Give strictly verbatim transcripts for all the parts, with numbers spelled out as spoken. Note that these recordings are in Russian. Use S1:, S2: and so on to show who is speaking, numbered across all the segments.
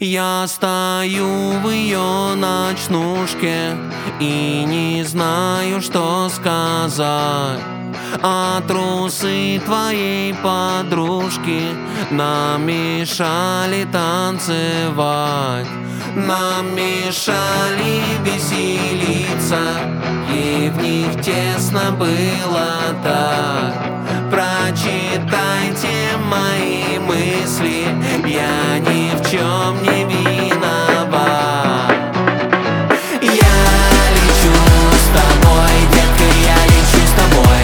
S1: Я стою в ее ночнушке и не знаю, что сказать. А трусы твоей подружки нам мешали танцевать, нам мешали веселиться, и в них тесно было так. Прочитайте мои мысли, я ни в чем не виноват. Я лечу с тобой, детка, я лечу с тобой.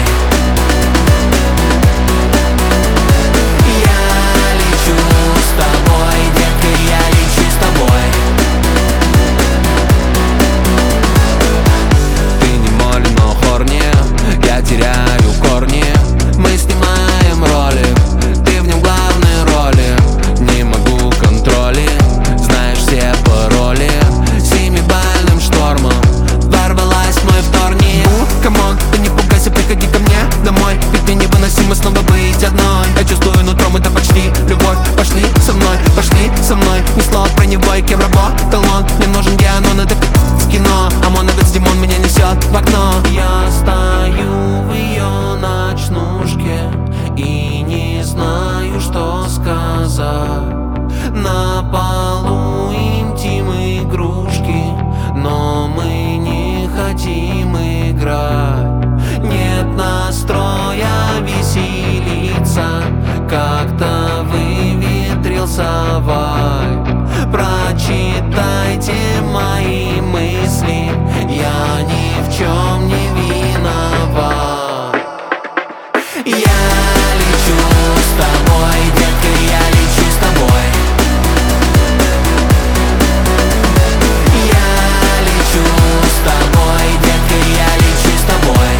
S1: Я лечу с тобой, детка, я лечу с тобой. Ты не моль, но хорни, я теряю корни. Мы снимаем ролик, ты в нем главной роли. Не могу контроли, знаешь все пароли. Семибальным штормом ворвалась в мой вторник. Камон, ты не пугайся, приходи ко мне домой, ведь мне невыносимо снова быть одной. Я чувствую нутром, это почти любовь. Пошли со мной, пошли со мной. Ни слова про него, и кем работал он. Мне нужен я, но надо в кино. ОМОНовец Димон меня несет в окно. Я стою в ее ночнушке и не знаю, что сказать. На полу интим игрушки, но мы не хотим играть. Нет настроя веселиться, как-то выветрился вайб. Прочитайте мои мысли, я ни в чем не виноват. Я лечу с тобой, детка, я лечу с тобой. Я лечу с тобой, детка, я лечу с тобой.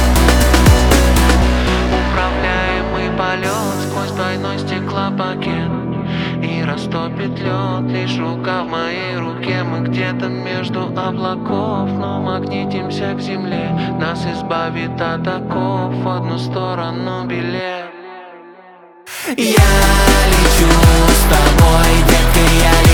S1: Управляемый полет сквозь двойной стеклопакет, и растопит лед лишь рука в моей руке. Мы где-то между облаков, но магнитимся к земле. Нас избавит от оков в одну сторону билет. Я лечу с тобой, детка, я лечу.